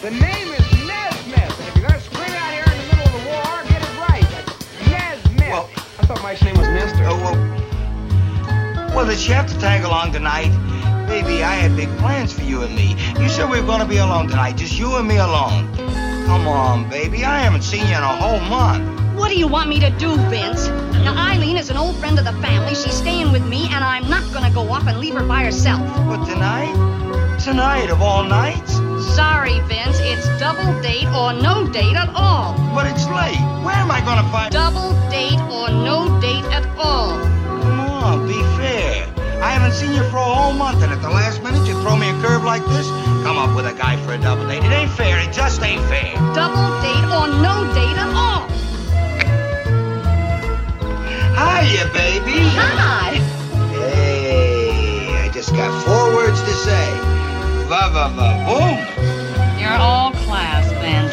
The name is Nesmith. And if you're going to scream out here in the middle of the war, get it right. That's Nesmith. Well, I thought my name was Mister. Well, did she have to tag along tonight? Baby, I had big plans for you and me. You said we were going to be alone tonight, just you and me alone. Come on, baby, I haven't seen you in a whole month. What do you want me to do, Vince? Now, Eileen is an old friend of the family. She's staying with me, and I'm not going to go off and leave her by herself. But tonight? Tonight of all nights? Sorry, Vince. It's double date or no date at all. But it's late. Where am I going to find... Double date or no date at all. Come on, be fair. I haven't seen you for a whole month, and at the last minute you throw me a curve like this? Come up with a guy for a double date. It ain't fair. It just ain't fair. Double date or no date at all. Hiya, baby. Hi. Hey, I just got 4 words to say. Va-va-va-boom. You're all class, Vince.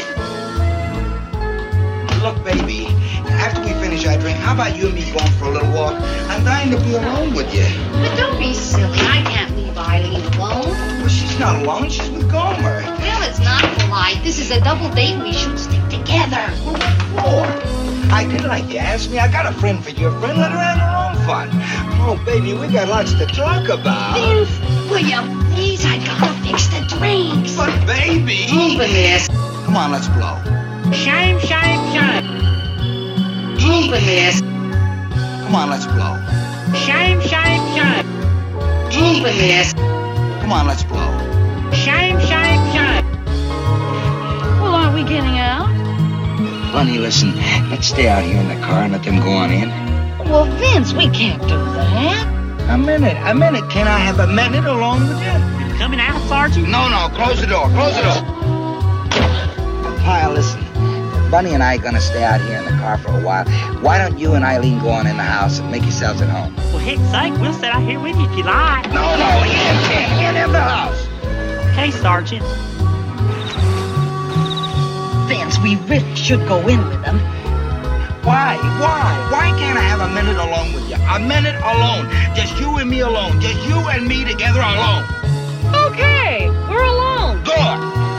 Look, baby, after we finish our drink, how about you and me going for a little walk? I'm dying to be alone with you. But don't be silly. I can't leave Eileen alone. Well, she's not alone. She's with Gomer. Well, it's not polite. This is a double date. We should stick together. Well, what for? I did like you asked me. I got a friend for your friend. Let her have her own fun. Oh, baby, we got lots to talk about. Vince, will you please? I gotta fix the drinks. But, baby. Open this. Come on, let's blow. Shame, shame, shame. Open this. Come on, let's blow. Shame, shame, shame. Open this. Come on, let's blow. Shame, shame, shame. Well, aren't we getting out? Bunny, listen, let's stay out here in the car and let them go on in. Well, Vince, we can't do that. A minute. Can I have a minute alone with you? Coming out, Sergeant? No, close the door. Pyle, listen. Bunny and I are going to stay out here in the car for a while. Why don't you and Eileen go on in the house and make yourselves at home? Well, heck's sake, we'll sit out here with you if you like. No, you can't have the house. Okay, Sergeant. Vince, we really should go in with them. Why? Why can't I have a minute alone with you? A minute alone. Just you and me alone. Just you and me together alone. Okay, we're alone. Good.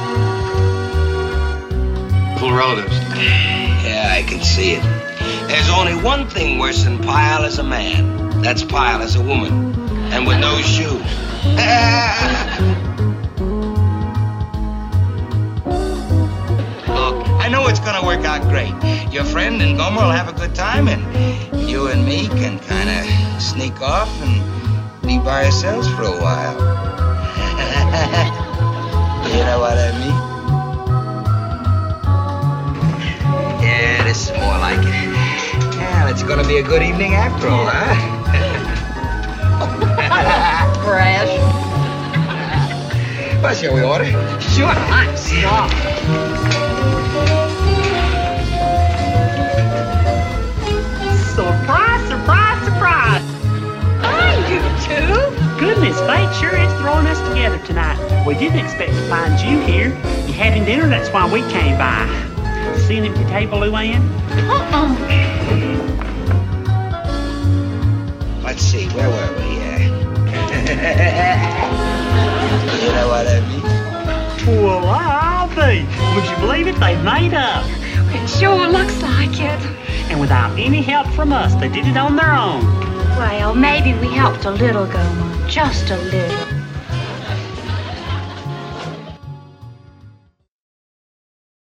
Full relatives. Yeah, I can see it. There's only one thing worse than Pyle as a man. That's Pyle as a woman. And with no shoes. Look, I know it's gonna work out great. Your friend and Gomer will have a good time, and you and me can kind of sneak off and be by ourselves for a while. You know what I mean? Yeah, this is more like it. Yeah, it's gonna be a good evening after all, huh? Crash. Well, shall we order? Sure, I'm starved. Surprise, surprise, surprise. Hi, you two. Goodness, fate sure is throwing us together tonight. We didn't expect to find you here. You having dinner, that's why we came by. See an empty table, Luann? Let's see, where were we? You know what I mean? Well, I'll be. Would you believe it? They've made up. It sure looks like it. And without any help from us, they did it on their own. Well, maybe we helped a little, Gomer. Just a little.